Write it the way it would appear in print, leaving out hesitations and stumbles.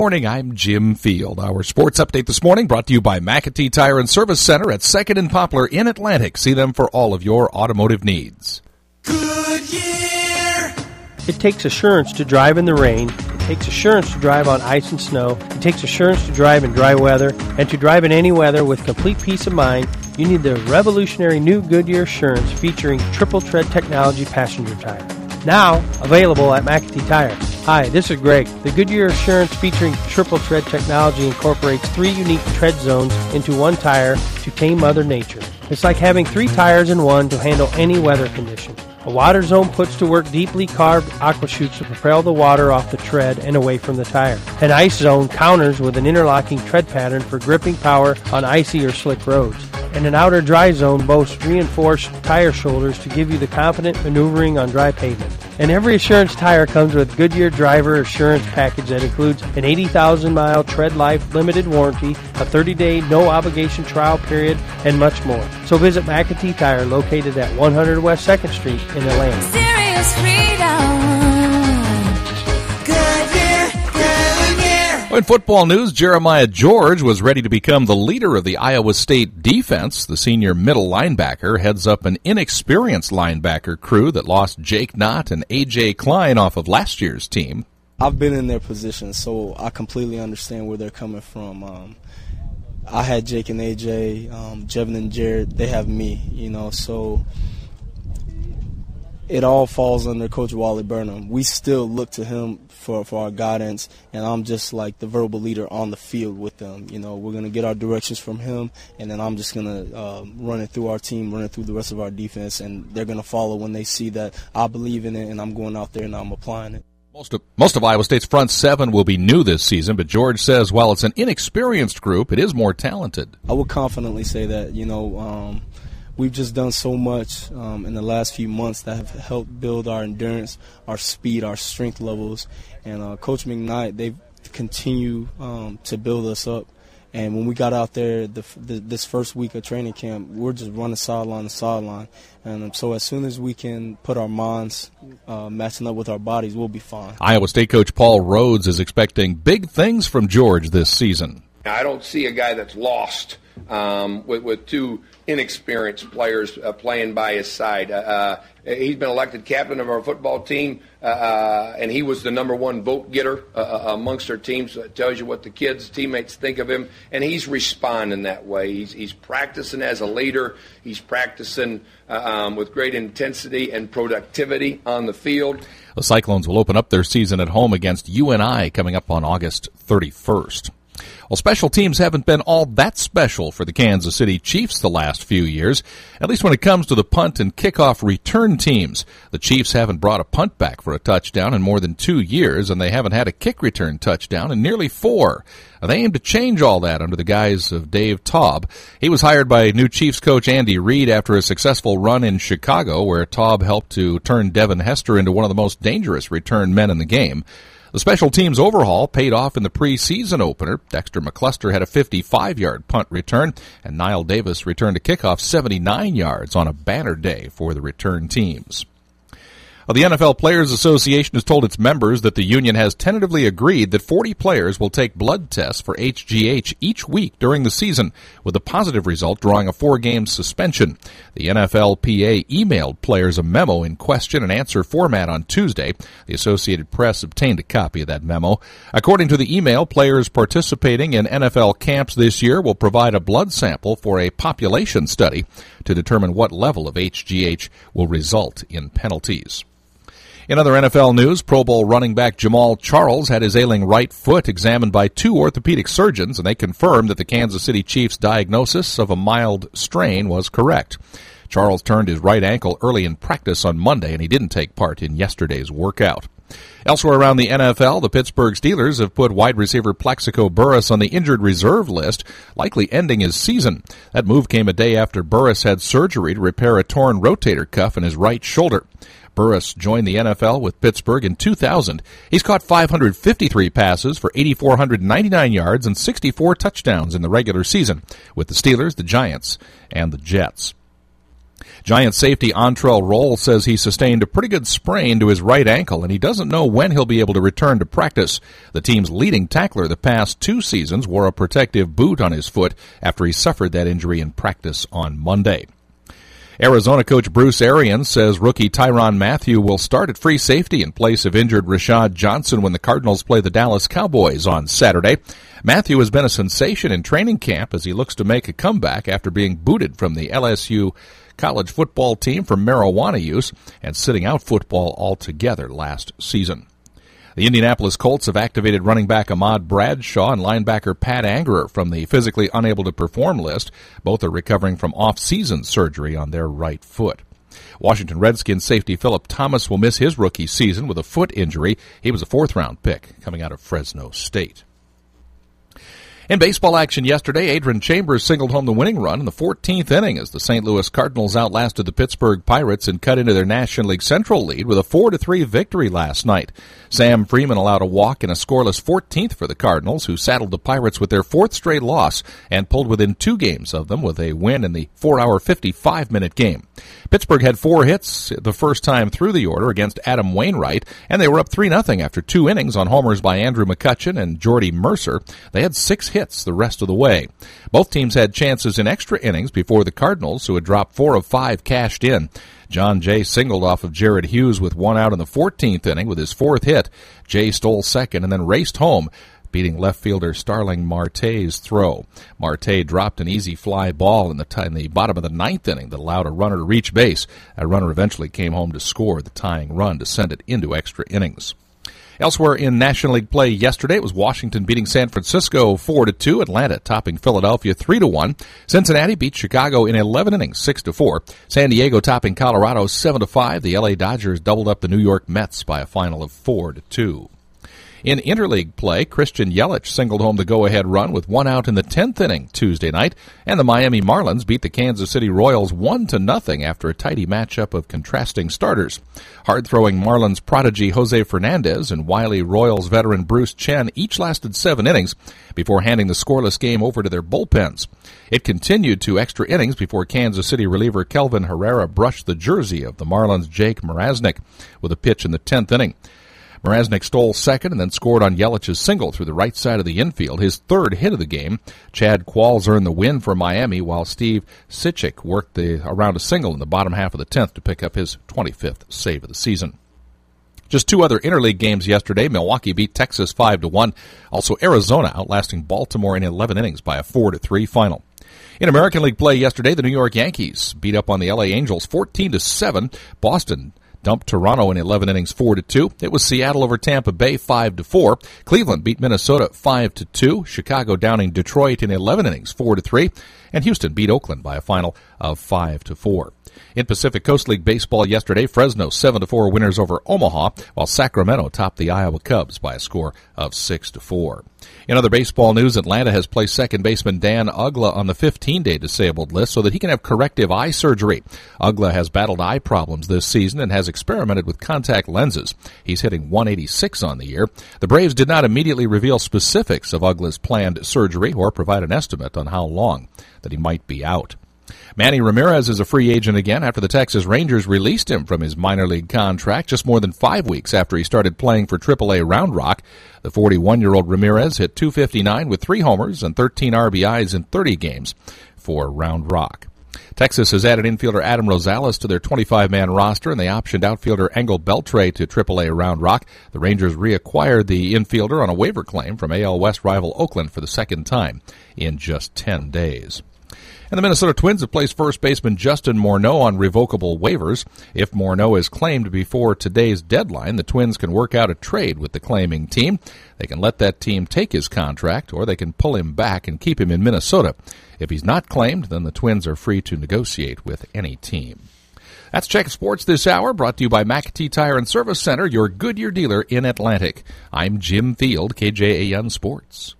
Morning, I'm Jim Field. Our sports update this morning brought to you by McAtee Tire and Service Center at 2nd and Poplar in Atlantic. See them for all of your automotive needs. Goodyear! It takes assurance to drive in the rain. It takes assurance to drive on ice and snow. It takes assurance to drive in dry weather. And to drive in any weather with complete peace of mind, you need the revolutionary new Goodyear Assurance featuring triple tread technology passenger tire. Now available at McAtee Tire. Hi, this is Greg. The Goodyear Assurance featuring triple tread technology incorporates 3 unique tread zones into one tire to tame Mother Nature. It's like having 3 tires in one to handle any weather condition. A water zone puts to work deeply carved aqua chutes to propel the water off the tread and away from the tire. An ice zone counters with an interlocking tread pattern for gripping power on icy or slick roads. And an outer dry zone boasts reinforced tire shoulders to give you the confident maneuvering on dry pavement. And every Assurance tire comes with Goodyear Driver Assurance package that includes an 80,000-mile tread life limited warranty, a 30-day no-obligation trial period, and much more. So visit McAtee Tire, located at 100 West 2nd Street in Atlanta. Serious freedom. In football news, Jeremiah George was ready to become the leader of the Iowa State defense. The senior middle linebacker heads up an inexperienced linebacker crew that lost Jake Knott and A.J. Klein off of last year's team. I've been in their position, so I completely understand where they're coming from. I had Jake and A.J., Jevin and Jared. They have me, so it all falls under Coach Wally Burnham. We still look to him for our guidance, and I'm just like the verbal leader on the field with them. We're going to get our directions from him, and then I'm just going to run it through our team, run it through the rest of our defense, and they're going to follow when they see that I believe in it and I'm going out there and I'm applying it. Most of Iowa State's front seven will be new this season, but George says while it's an inexperienced group, it is more talented. I would confidently say that, we've just done so much in the last few months that have helped build our endurance, our speed, our strength levels. And Coach McKnight, they continue to build us up. And when we got out there this first week of training camp, we're just running sideline to sideline. And so as soon as we can put our minds matching up with our bodies, we'll be fine. Iowa State coach Paul Rhodes is expecting big things from George this season. I don't see a guy that's lost with 2 inexperienced players playing by his side. He's been elected captain of our football team, and he was the number 1 vote getter amongst our teams. So it tells you what the kids, teammates think of him, and he's responding that way. He's practicing as a leader. He's practicing with great intensity and productivity on the field. The Cyclones will open up their season at home against UNI coming up on August 31st. Well, special teams haven't been all that special for the Kansas City Chiefs the last few years, at least when it comes to the punt and kickoff return teams. The Chiefs haven't brought a punt back for a touchdown in more than 2 years, and they haven't had a kick return touchdown in nearly 4. They aim to change all that under the guise of Dave Taub. He was hired by new Chiefs coach Andy Reid after a successful run in Chicago, where Taub helped to turn Devin Hester into one of the most dangerous return men in the game. The special teams overhaul paid off in the preseason opener. Dexter McCluster had a 55-yard punt return, and Niall Davis returned a kickoff 79 yards on a banner day for the return teams. The NFL Players Association has told its members that the union has tentatively agreed that 40 players will take blood tests for HGH each week during the season, with a positive result drawing a 4-game suspension. The NFLPA emailed players a memo in question and answer format on Tuesday. The Associated Press obtained a copy of that memo. According to the email, players participating in NFL camps this year will provide a blood sample for a population study to determine what level of HGH will result in penalties. In other NFL news, Pro Bowl running back Jamaal Charles had his ailing right foot examined by 2 orthopedic surgeons, and they confirmed that the Kansas City Chiefs' diagnosis of a mild strain was correct. Charles turned his right ankle early in practice on Monday, and he didn't take part in yesterday's workout. Elsewhere around the NFL, the Pittsburgh Steelers have put wide receiver Plaxico Burress on the injured reserve list, likely ending his season. That move came a day after Burress had surgery to repair a torn rotator cuff in his right shoulder. Burress joined the NFL with Pittsburgh in 2000. He's caught 553 passes for 8,499 yards and 64 touchdowns in the regular season with the Steelers, the Giants, and the Jets. Giant safety Antrell Roll says he sustained a pretty good sprain to his right ankle, and he doesn't know when he'll be able to return to practice. The team's leading tackler the past 2 seasons wore a protective boot on his foot after he suffered that injury in practice on Monday. Arizona coach Bruce Arians says rookie Tyrann Mathieu will start at free safety in place of injured Rashad Johnson when the Cardinals play the Dallas Cowboys on Saturday. Mathieu has been a sensation in training camp as he looks to make a comeback after being booted from the LSU college football team for marijuana use and sitting out football altogether last season. The Indianapolis Colts have activated running back Ahmad Bradshaw and linebacker Pat Angerer from the physically unable to perform list. Both are recovering from off-season surgery on their right foot. Washington Redskins safety Philip Thomas will miss his rookie season with a foot injury. He was a 4th-round pick coming out of Fresno State. In baseball action yesterday, Adrian Chambers singled home the winning run in the 14th inning as the St. Louis Cardinals outlasted the Pittsburgh Pirates and cut into their National League Central lead with a 4-3 victory last night. Sam Freeman allowed a walk in a scoreless 14th for the Cardinals, who saddled the Pirates with their 4th straight loss and pulled within 2 games of them with a win in the 4-hour, 55-minute game. Pittsburgh had 4 hits the first time through the order against Adam Wainwright, and they were up 3-0 after 2 innings on homers by Andrew McCutchen and Jordy Mercer. They had 6 hits the rest of the way. Both teams had chances in extra innings before the Cardinals, who had dropped 4 of 5, cashed in. John Jay singled off of Jared Hughes with 1 out in the 14th inning with his 4th hit. Jay stole second and then raced home, beating left fielder Starling Marte's throw. Marte dropped an easy fly ball in the bottom of the 9th inning that allowed a runner to reach base. That runner eventually came home to score the tying run to send it into extra innings. Elsewhere in National League play yesterday, it was Washington beating San Francisco 4-2, Atlanta topping Philadelphia 3-1. Cincinnati beat Chicago in 11 innings 6-4. San Diego topping Colorado 7-5. The LA Dodgers doubled up the New York Mets by a final of 4-2. In interleague play, Christian Yelich singled home the go-ahead run with 1 out in the 10th inning Tuesday night, and the Miami Marlins beat the Kansas City Royals 1-0 after a tidy matchup of contrasting starters. Hard-throwing Marlins prodigy Jose Fernandez and wily Royals veteran Bruce Chen each lasted 7 innings before handing the scoreless game over to their bullpens. It continued to extra innings before Kansas City reliever Kelvin Herrera brushed the jersey of the Marlins' Jake Mrazek with a pitch in the 10th inning. Mrazek stole second and then scored on Yelich's single through the right side of the infield, his 3rd hit of the game. Chad Qualls earned the win for Miami, while Steve Cishek worked around a single in the bottom half of the 10th to pick up his 25th save of the season. Just 2 other interleague games yesterday. Milwaukee beat Texas 5-1. Also Arizona outlasting Baltimore in 11 innings by a 4-3 final. In American League play yesterday, the New York Yankees beat up on the LA Angels 14-7. Boston dumped Toronto in 11 innings 4-2. It was Seattle over Tampa Bay 5-4. Cleveland beat Minnesota 5-2. Chicago downing Detroit in 11 innings 4-3. And Houston beat Oakland by a final of 5-4. In Pacific Coast League baseball yesterday, Fresno 7-4 winners over Omaha, while Sacramento topped the Iowa Cubs by a score of 6-4. In other baseball news, Atlanta has placed second baseman Dan Uggla on the 15-day disabled list so that he can have corrective eye surgery. Uggla has battled eye problems this season and has experimented with contact lenses. He's hitting .186 on the year. The Braves did not immediately reveal specifics of Uggla's planned surgery or provide an estimate on how long that he might be out. Manny Ramirez is a free agent again after the Texas Rangers released him from his minor league contract just more than 5 weeks after he started playing for AAA Round Rock. The 41-year-old Ramirez hit .259 with 3 homers and 13 RBIs in 30 games for Round Rock. Texas has added infielder Adam Rosales to their 25-man roster, and they optioned outfielder Engel Beltre to AAA Round Rock. The Rangers reacquired the infielder on a waiver claim from AL West rival Oakland for the second time in just 10 days. And the Minnesota Twins have placed first baseman Justin Morneau on revocable waivers. If Morneau is claimed before today's deadline, the Twins can work out a trade with the claiming team. They can let that team take his contract, or they can pull him back and keep him in Minnesota. If he's not claimed, then the Twins are free to negotiate with any team. That's Check Sports this hour, brought to you by McAtee Tire and Service Center, your Goodyear dealer in Atlantic. I'm Jim Field, KJAN Sports.